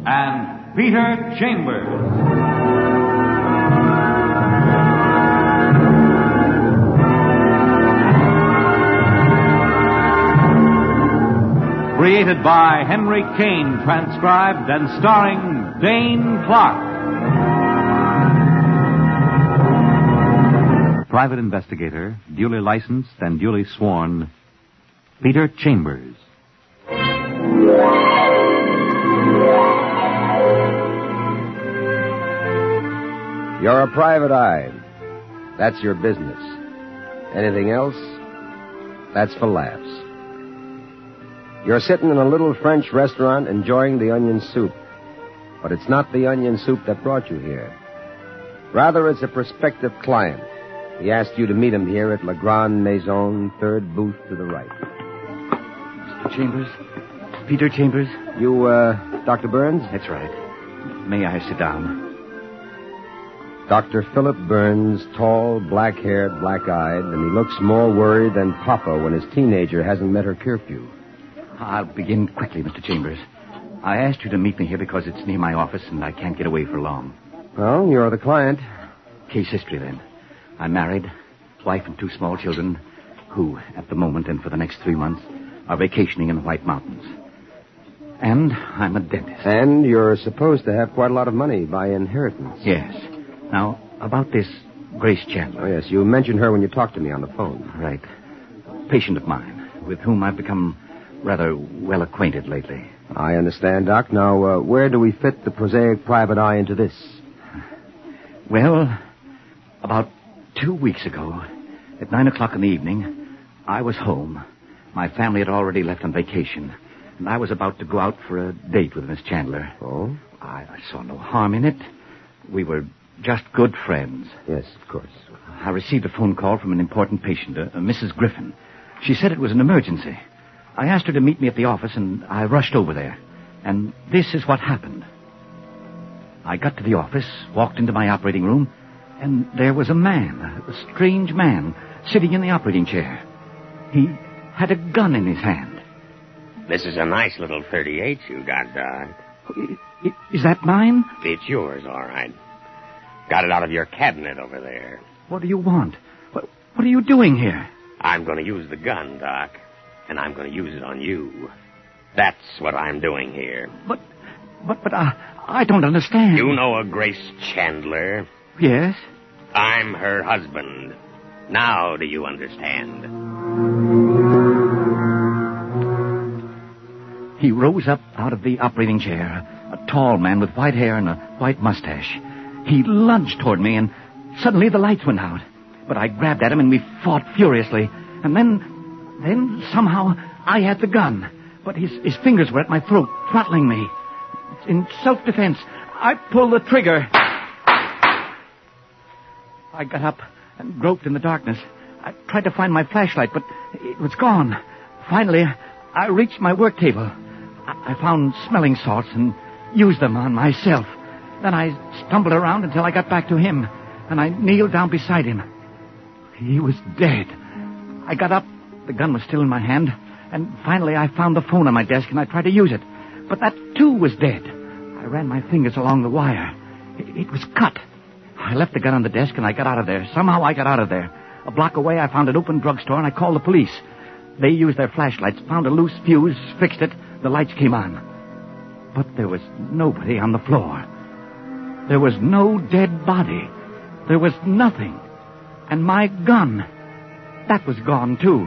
and Peter Chambers. Created by Henry Kane, transcribed and starring Dane Clark. Private investigator, duly licensed and duly sworn, Peter Chambers. You're a private eye. That's your business. Anything else? That's for laughs. You're sitting in a little French restaurant enjoying the onion soup. But it's not the onion soup that brought you here. Rather, it's a prospective client. He asked you to meet him here at La Grande Maison, third booth to the right. Mr. Chambers? Peter Chambers? You, Dr. Burns? That's right. May I sit down? Dr. Philip Burns, tall, black-haired, black-eyed, and he looks more worried than Papa when his teenager hasn't met her curfew. I'll begin quickly, Mr. Chambers. I asked you to meet me here because it's near my office and I can't get away for long. Well, you're the client. Case history, then. I'm married, wife and 2 small children, who, at the moment and for the next 3 months, are vacationing in the White Mountains. And I'm a dentist. And you're supposed to have quite a lot of money by inheritance. Yes. Now, about this Grace Chandler. Oh, yes, you mentioned her when you talked to me on the phone. Right. Patient of mine, with whom I've become rather well acquainted lately. I understand, Doc. Now, where do we fit the prosaic private eye into this? Well, about 2 weeks ago, at 9 o'clock in the evening, I was home. My family had already left on vacation, and I was about to go out for a date with Miss Chandler. Oh? I saw no harm in it. We were just good friends. Yes, of course. I received a phone call from an important patient, a Mrs. Griffin. She said it was an emergency. I asked her to meet me at the office, and I rushed over there. And this is what happened. I got to the office, walked into my operating room, and there was a man, a strange man, sitting in the operating chair. He had a gun in his hand. This is a nice little .38 you got, Doc. Is that mine? It's yours, all right. Got it out of your cabinet over there. What do you want? What are you doing here? I'm going to use the gun, Doc, and I'm going to use it on you. That's what I'm doing here. But I don't understand. You know a Grace Chandler? Yes. I'm her husband. Now do you understand? He rose up out of the operating chair, a tall man with white hair and a white mustache. He lunged toward me, and suddenly the lights went out. But I grabbed at him, and we fought furiously. And then somehow I had the gun. But his fingers were at my throat, throttling me. In self-defense, I pulled the trigger. I got up and groped in the darkness. I tried to find my flashlight, but it was gone. Finally, I reached my work table. I found smelling salts and used them on myself. Then I stumbled around until I got back to him, and I kneeled down beside him. He was dead. I got up. The gun was still in my hand, and finally I found the phone on my desk, and I tried to use it. But that, too, was dead. I ran my fingers along the wire. It was cut. I left the gun on the desk, and I got out of there. Somehow I got out of there. A block away, I found an open drugstore, and I called the police. They used their flashlights, found a loose fuse, fixed it. The lights came on. But there was nobody on the floor. There was no dead body. There was nothing. And my gun, that was gone, too.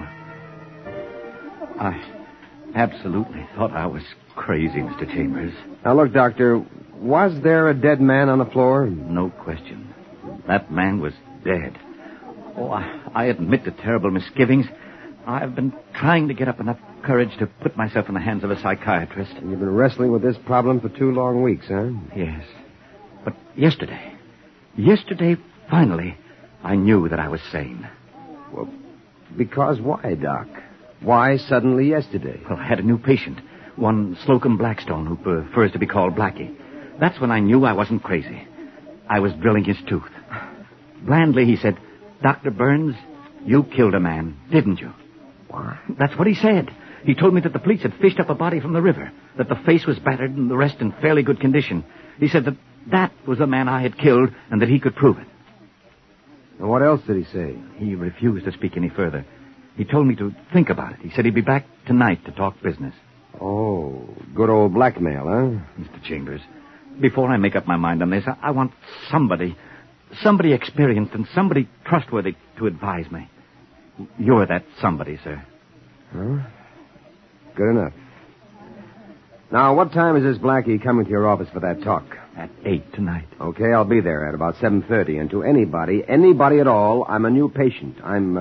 I absolutely thought I was crazy, Mr. Chambers. Now, look, Doctor, was there a dead man on the floor? No question. That man was dead. Oh, I admit to terrible misgivings. I've been trying to get up enough courage to put myself in the hands of a psychiatrist. And you've been wrestling with this problem for 2 long weeks, huh? Yes. But yesterday, finally, I knew that I was sane. Well, because why, Doc? Why suddenly yesterday? Well, I had a new patient, one Slocum Blackstone, who prefers to be called Blackie. That's when I knew I wasn't crazy. I was drilling his tooth. Blandly, he said, "Dr. Burns, you killed a man, didn't you?" What? That's what he said. He told me that the police had fished up a body from the river, that the face was battered and the rest in fairly good condition. He said that was the man I had killed and that he could prove it. And what else did he say? He refused to speak any further. He told me to think about it. He said he'd be back tonight to talk business. Oh, good old blackmail, huh? Mr. Chambers, before I make up my mind on this, I want somebody experienced and somebody trustworthy to advise me. You're that somebody, sir. Huh? Good enough. Now, what time is this Blackie coming to your office for that talk? At 8 tonight. Okay, I'll be there at about 7:30. And to anybody at all, I'm a new patient. I'm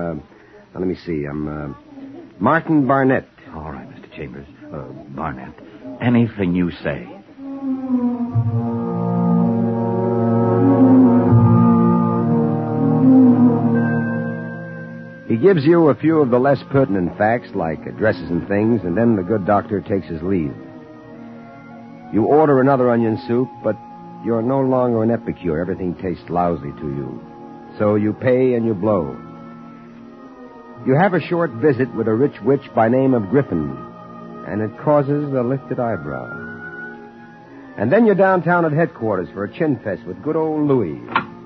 Martin Barnett. All right, Mr. Chambers. Barnett. Anything you say. He gives you a few of the less pertinent facts, like addresses and things, and then the good doctor takes his leave. You order another onion soup, but you're no longer an epicure. Everything tastes lousy to you. So you pay and you blow. You have a short visit with a rich witch by name of Griffin, and it causes a lifted eyebrow. And then you're downtown at headquarters for a chin fest with good old Louis.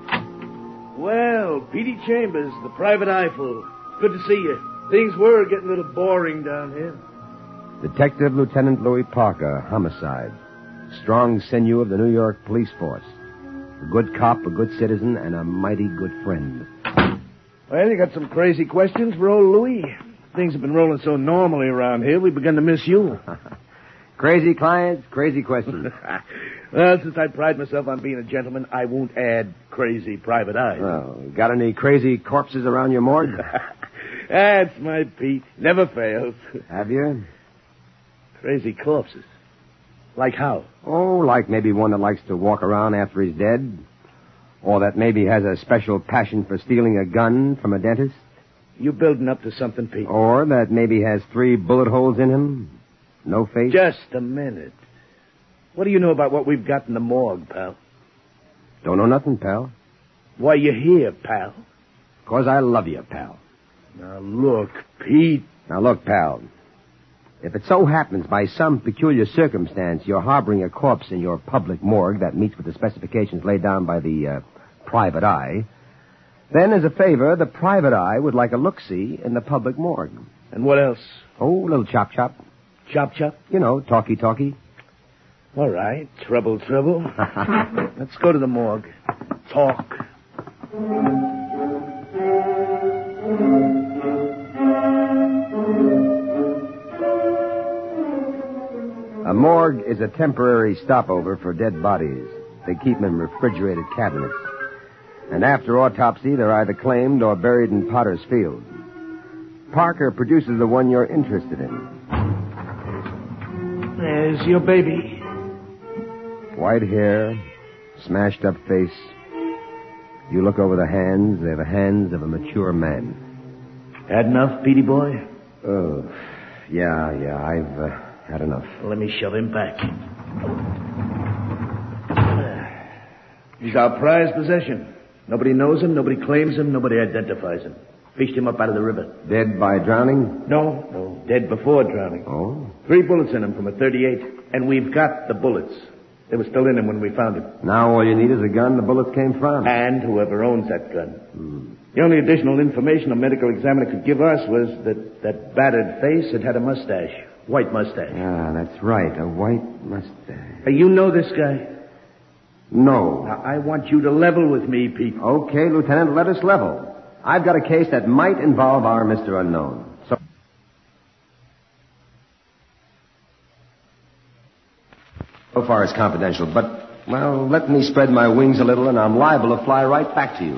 Well, Petey Chambers, the private eyeful. Good to see you. Things were getting a little boring down here. Detective Lieutenant Louis Parker, homicide. Strong sinew of the New York police force. A good cop, a good citizen, and a mighty good friend. Well, you got some crazy questions for old Louis. Things have been rolling so normally around here, we've begun to miss you. Crazy clients, crazy questions. Well, since I pride myself on being a gentleman, I won't add crazy private eyes. Well, got any crazy corpses around your morgue? That's my Pete. Never fails. Have you? Crazy corpses. Like how? Oh, like maybe one that likes to walk around after he's dead. Or that maybe has a special passion for stealing a gun from a dentist. You building up to something, Pete. Or that maybe has 3 bullet holes in him. No face. Just a minute. What do you know about what we've got in the morgue, pal? Don't know nothing, pal. Why you here, pal? 'Cause I love you, pal. Now, look, Pete. Now, look, pal. If it so happens by some peculiar circumstance you're harboring a corpse in your public morgue that meets with the specifications laid down by the private eye, then as a favor, the private eye would like a look-see in the public morgue. And what else? Oh, a little chop-chop. Chop-chop? You know, talkie-talkie. All right. Trouble. Let's go to the morgue. Talk. A morgue is a temporary stopover for dead bodies. They keep them in refrigerated cabinets. And after autopsy, they're either claimed or buried in Potter's Field. Parker produces the one you're interested in. There's your baby. White hair, smashed up face. You look over the hands, they're the hands of a mature man. Had enough, Petey boy? Oh, yeah, I've had enough. Well, let me shove him back. He's our prized possession. Nobody knows him, nobody claims him, nobody identifies him. Fished him up out of the river. Dead by drowning? No, dead before drowning. Oh? 3 bullets in him from a .38, and we've got the bullets. They were still in him when we found him. Now all you need is a gun the bullets came from. And whoever owns that gun. The only additional information a medical examiner could give us was that battered face had a mustache. White mustache. Ah, that's right, a white mustache. Hey, you know this guy? No. Now, I want you to level with me, Pete. Okay, Lieutenant, let us level. I've got a case that might involve our Mr. Unknown. So far it's confidential, but, well, let me spread my wings a little and I'm liable to fly right back to you.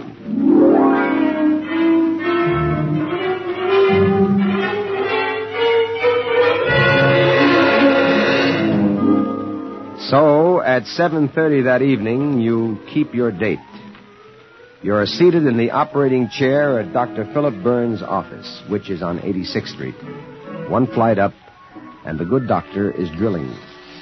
So, at 7:30 that evening, you keep your date. You're seated in the operating chair at Dr. Philip Burns' office, which is on 86th Street. 1 flight up, and the good doctor is drilling.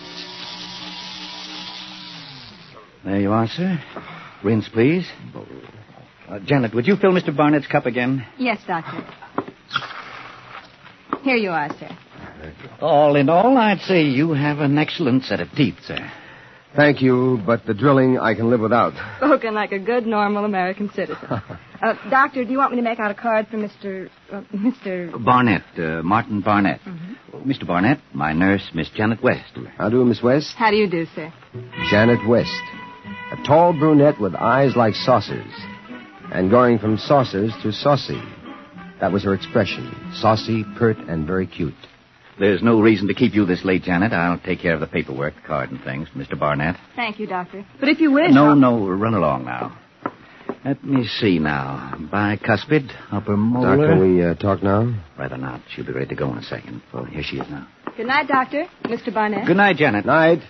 There you are, sir. Rinse, please. Janet, would you fill Mr. Barnett's cup again? Yes, Doctor. Here you are, sir. All in all, I'd say you have an excellent set of teeth, sir. Thank you, but the drilling I can live without. Spoken like a good, normal American citizen. Doctor, do you want me to make out a card for Mr. Barnett, Martin Barnett. Mm-hmm. Mr. Barnett, my nurse, Miss Janet West. How do, Miss West? How do you do, sir? Janet West. A tall brunette with eyes like saucers. And going from saucers to saucy. That was her expression. Saucy, pert, and very cute. There's no reason to keep you this late, Janet. I'll take care of the paperwork, the card and things, Mr. Barnett. Thank you, Doctor. But if you wish... No, run along now. Let me see now. Bicuspid, upper molar... Doc, can we talk now? Rather not. She'll be ready to go in a second. Oh, here she is now. Good night, Doctor. Mr. Barnett. Good night, Janet. Night.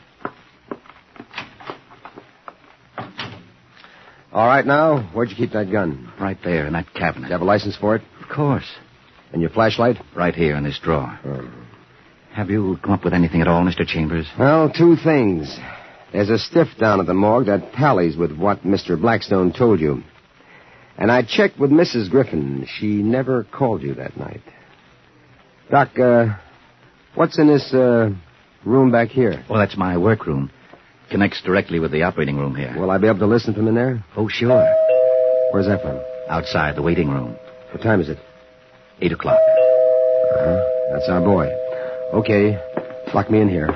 All right, now, where'd you keep that gun? Right there in that cabinet. You have a license for it? Of course. And your flashlight? Right here in this drawer. Oh. Have you come up with anything at all, Mr. Chambers? Well, two things. There's a stiff down at the morgue that tallies with what Mr. Blackstone told you. And I checked with Mrs. Griffin. She never called you that night. Doc, what's in this room back here? Well, that's my workroom. Connects directly with the operating room here. Will I be able to listen from in there? Oh, sure. Where's that from? Outside, the waiting room. What time is it? 8 o'clock. That's our boy. Okay. Lock me in here.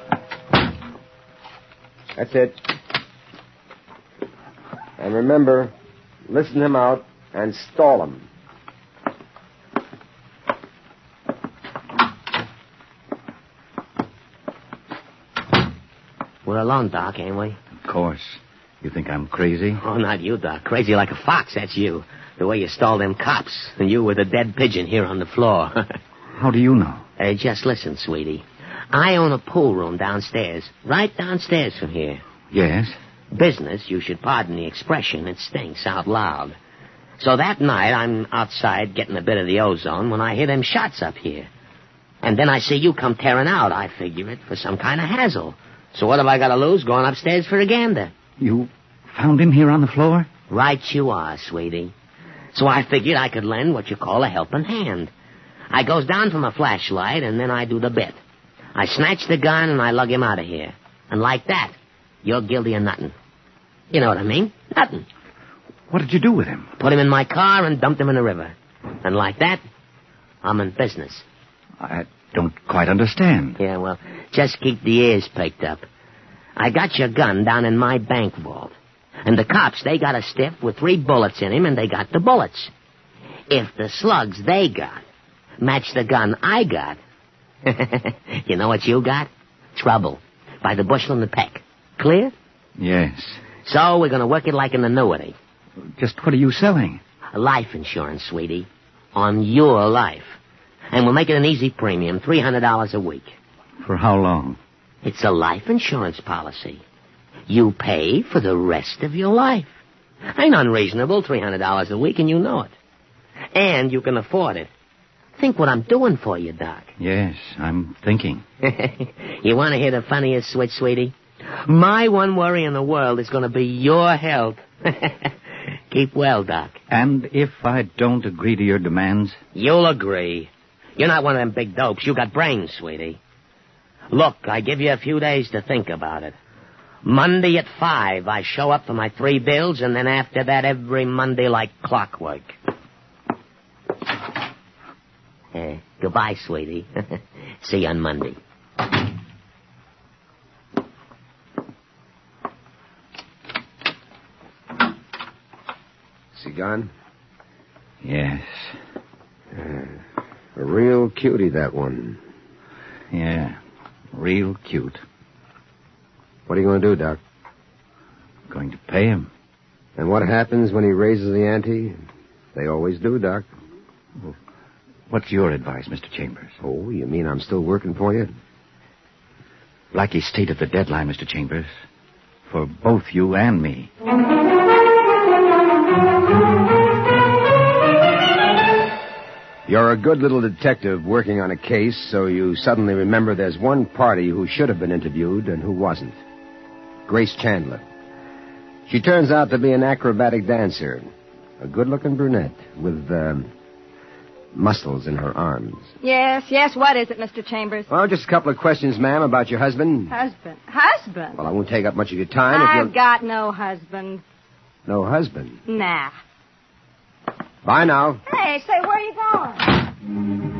That's it. And remember, listen him out and stall him. We're alone, Doc, ain't we? Of course. You think I'm crazy? Oh, not you, Doc. Crazy like a fox, that's you. The way you stalled them cops. And you with a dead pigeon here on the floor. How do you know? Hey, just listen, sweetie. I own a pool room downstairs. Right downstairs from here. Yes? Business, you should pardon the expression, it stinks out loud. So that night, I'm outside getting a bit of the ozone when I hear them shots up here. And then I see you come tearing out. I figure it for some kind of hassle. So what have I got to lose going upstairs for a gander? You found him here on the floor? Right you are, sweetie. So I figured I could lend what you call a helping hand. I goes down for my flashlight, and then I do the bit. I snatch the gun, and I lug him out of here. And like that, you're guilty of nothing. You know what I mean? Nothing. What did you do with him? Put him in my car and dumped him in the river. And like that, I'm in business. I don't quite understand. Yeah, well, just keep the ears picked up. I got your gun down in my bank vault. And the cops, they got a stiff with 3 bullets in him, and they got the bullets. If the slugs they got match the gun I got, you know what you got? Trouble. By the bushel and the peck. Clear? Yes. So we're going to work it like an annuity. Just what are you selling? Life insurance, sweetie. On your life. And we'll make it an easy premium, $300 a week. For how long? It's a life insurance policy. You pay for the rest of your life. Ain't unreasonable, $300 a week, and you know it. And you can afford it. Think what I'm doing for you, Doc. Yes, I'm thinking. You want to hear the funniest switch, sweetie? My one worry in the world is going to be your health. Keep well, Doc. And if I don't agree to your demands? You'll agree. You're not one of them big dopes. You got brains, sweetie. Look, I give you a few days to think about it. Monday at 5, I show up for my 3 bills, and then after that, every Monday like clockwork. Goodbye, sweetie. See you on Monday. Is he gone? Yes. A real cutie, that one. Yeah, real cute. What are you going to do, Doc? Going to pay him. And what happens when he raises the ante? They always do, Doc. Well, what's your advice, Mr. Chambers? Oh, you mean I'm still working for you? Blackie stated the deadline, Mr. Chambers. For both you and me. You're a good little detective working on a case, so you suddenly remember there's one party who should have been interviewed and who wasn't. Grace Chandler. She turns out to be an acrobatic dancer. A good-looking brunette with, muscles in her arms. Yes, what is it, Mr. Chambers? Well, just a couple of questions, ma'am, about your husband. Husband? Well, I won't take up much of your time. I've got no husband. No husband? Nah. Bye now. Hey, say, where are you going?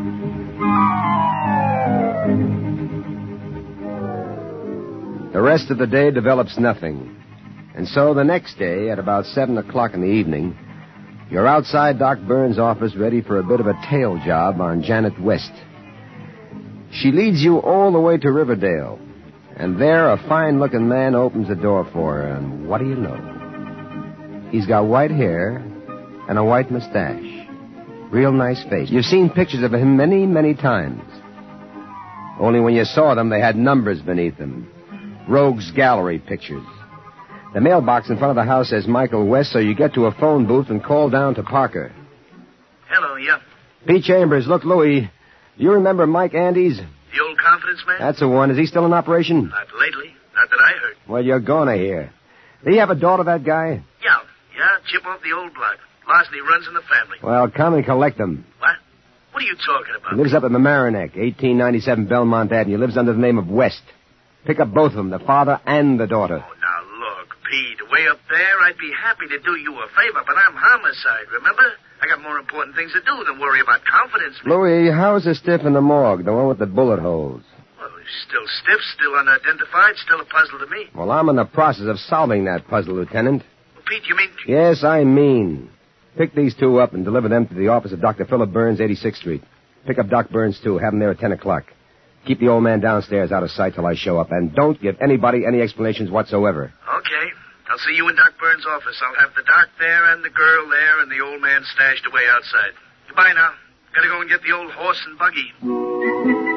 The rest of the day develops nothing. And so the next day, at about 7 o'clock in the evening, you're outside Doc Burns' office ready for a bit of a tail job on Janet West. She leads you all the way to Riverdale. And there, a fine-looking man opens the door for her. And what do you know? He's got white hair and a white mustache. Real nice face. You've seen pictures of him many, many times. Only when you saw them, they had numbers beneath them. Rogues Gallery pictures. The mailbox in front of the house says Michael West, so you get to a phone booth and call down to Parker. Hello, yeah. Pete Chambers, look, Louie, you remember Mike Andes? The old confidence man? That's the one. Is he still in operation? Not lately. Not that I heard. Well, you're gonna hear. Do you have a daughter, that guy? Yeah, chip off the old block. Larceny runs in the family. Well, come and collect them. What? What are you talking about? He lives up at Mamaroneck, 1897 Belmont Avenue. Lives under the name of West. Pick up both of them, the father and the daughter. Oh, now, look, Pete, way up there, I'd be happy to do you a favor, but I'm homicide, remember? I got more important things to do than worry about confidence. Louis, how's the stiff in the morgue, the one with the bullet holes? Well, he's still stiff, still unidentified, still a puzzle to me. Well, I'm in the process of solving that puzzle, Lieutenant. Well, Pete, you mean... Yes, I mean. Pick these two up and deliver them to the office of Dr. Philip Burns, 86th Street. Pick up Doc Burns, too. Have him there at 10 o'clock. Keep the old man downstairs out of sight till I show up, and don't give anybody any explanations whatsoever. Okay. I'll see you in Doc Burns' office. I'll have the doc there and the girl there and the old man stashed away outside. Goodbye now. Gotta go and get the old horse and buggy.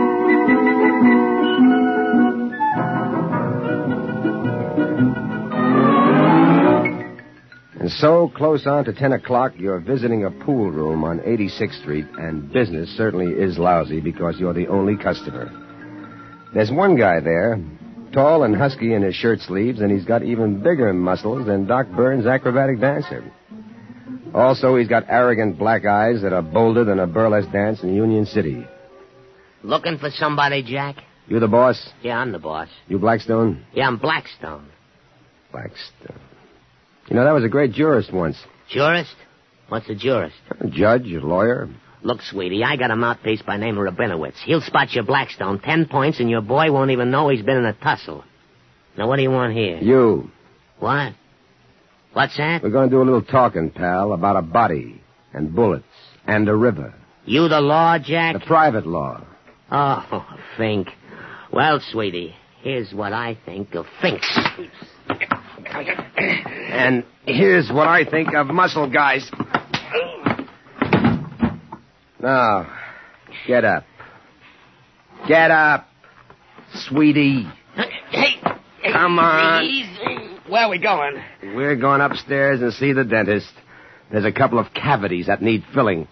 And so, close on to 10 o'clock, you're visiting a pool room on 86th Street, and business certainly is lousy because you're the only customer. There's one guy there, tall and husky in his shirt sleeves, and he's got even bigger muscles than Doc Burns' acrobatic dancer. Also, he's got arrogant black eyes that are bolder than a burlesque dance in Union City. Looking for somebody, Jack? You the boss? Yeah, I'm the boss. You Blackstone? Yeah, I'm Blackstone. Blackstone. You know, that was a great jurist once. Jurist? What's a jurist? A judge, a lawyer. Look, sweetie, I got a mouthpiece by name of Rabinowitz. He'll spot your Blackstone 10 points, and your boy won't even know he's been in a tussle. Now, what do you want here? You. What? What's that? We're going to do a little talking, pal, about a body and bullets and a river. You the law, Jack? The private law. Oh, Fink. Well, sweetie, here's what I think of Finks. And here's what I think of muscle guys. Now, get up. Get up, sweetie. Hey, come on. Easy. Where are we going? We're going upstairs and see the dentist. There's a couple of cavities that need filling.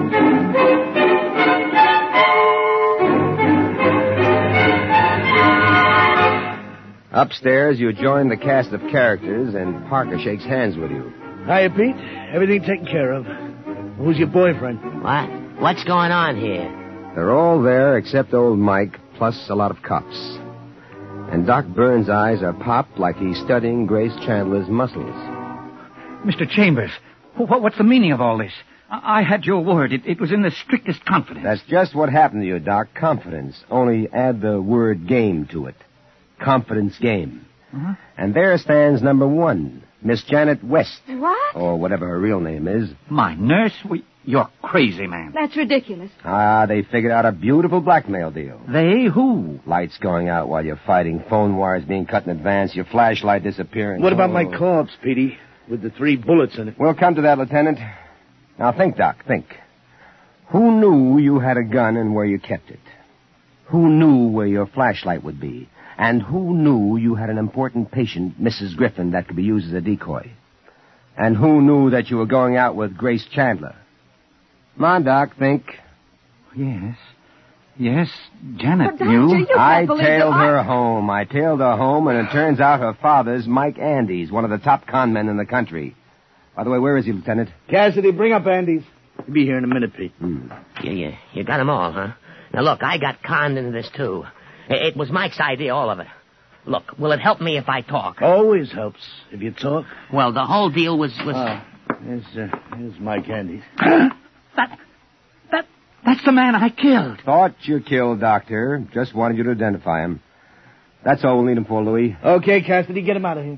Upstairs, you join the cast of characters, and Parker shakes hands with you. Hiya, Pete. Everything taken care of. Who's your boyfriend? What? What's going on here? They're all there except old Mike, plus a lot of cops. And Doc Burns' eyes are popped like he's studying Grace Chandler's muscles. Mr. Chambers, what's the meaning of all this? I had your word. It was in the strictest confidence. That's just what happened to you, Doc. Confidence. Only add the word game to it. Confidence game. Uh-huh. And there stands number 1, Miss Janet West. What? Or whatever her real name is. My nurse? You're crazy, man. That's ridiculous. They figured out a beautiful blackmail deal. They? Who? Lights going out while you're fighting, phone wires being cut in advance, your flashlight disappearing. What about my corpse, Petey, with the 3 bullets in it? We'll come to that, Lieutenant. Now think, Doc, think. Who knew you had a gun and where you kept it? Who knew where your flashlight would be? And who knew you had an important patient, Mrs. Griffin, that could be used as a decoy? And who knew that you were going out with Grace Chandler? Come on, Doc, think. Yes, Janet But, knew. Doctor, you I can't believe tailed that her home. I tailed her home, and it turns out her father's Mike Andes, one of the top con men in the country. By the way, where is he, Lieutenant? Cassidy, bring up Andes. He'll be here in a minute, Pete. You got them all, huh? Now, look, I got conned into this, too. It was Mike's idea, all of it. Look, will it help me if I talk? Always helps if you talk. Well, the whole deal was... Here's Mike Handy. That's the man I killed. Thought you killed, Doctor. Just wanted you to identify him. That's all we'll need him for, Louis. Okay, Cassidy, get him out of here.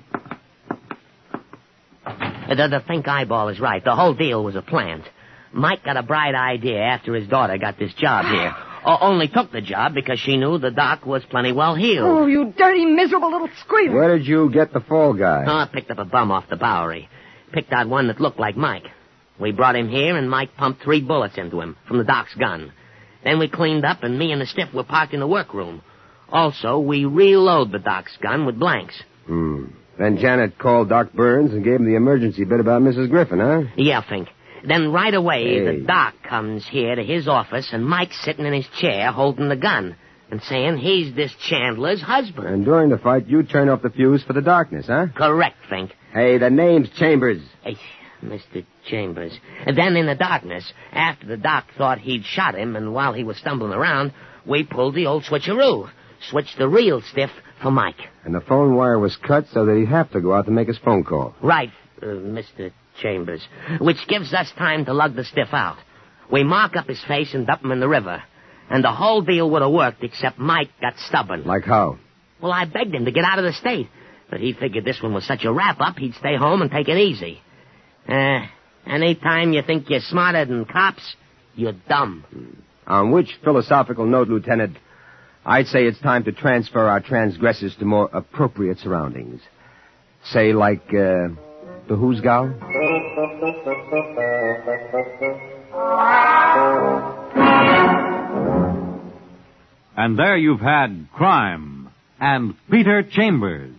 The Fink eyeball is right. The whole deal was a plant. Mike got a bright idea after his daughter got this job here. Only took the job because she knew the doc was plenty well healed. Oh, you dirty, miserable little squealer. Where did you get the fall guy? I picked up a bum off the Bowery. Picked out one that looked like Mike. We brought him here, and Mike pumped 3 bullets into him from the doc's gun. Then we cleaned up, and me and the stiff were parked in the workroom. Also, we reload the doc's gun with blanks. Then Janet called Doc Burns and gave him the emergency bit about Mrs. Griffin, huh? Yeah, Fink. Then right away, the doc comes here to his office, and Mike's sitting in his chair holding the gun and saying he's this Chandler's husband. And during the fight, you turned off the fuse for the darkness, huh? Correct, Fink. Hey, the name's Chambers. Hey, Mr. Chambers. And then in the darkness, after the doc thought he'd shot him, and while he was stumbling around, we pulled the old switcheroo. Switched the real stiff for Mike. And the phone wire was cut so that he'd have to go out to make his phone call. Right, Mr. Chambers. Which gives us time to lug the stiff out. We mark up his face and dump him in the river. And the whole deal would have worked, except Mike got stubborn. Like how? Well, I begged him to get out of the state. But he figured this one was such a wrap-up, he'd stay home and take it easy. Anytime you think you're smarter than cops, you're dumb. On which philosophical note, Lieutenant, I'd say it's time to transfer our transgressors to more appropriate surroundings. Say, like, the Hoosgow? And there you've had Crime and Peter Chambers.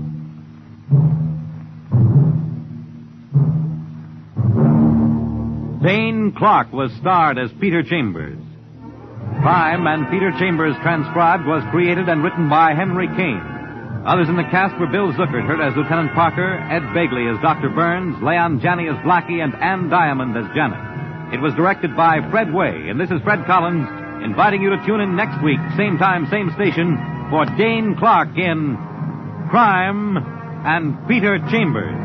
Dane Clark was starred as Peter Chambers. Crime and Peter Chambers Transcribed was created and written by Henry Kane. Others in the cast were Bill Zuckert, heard as Lieutenant Parker, Ed Begley as Dr. Burns, Leon Janney as Blackie, and Ann Diamond as Janet. It was directed by Fred Way, and this is Fred Collins inviting you to tune in next week, same time, same station, for Dane Clark in Crime and Peter Chambers.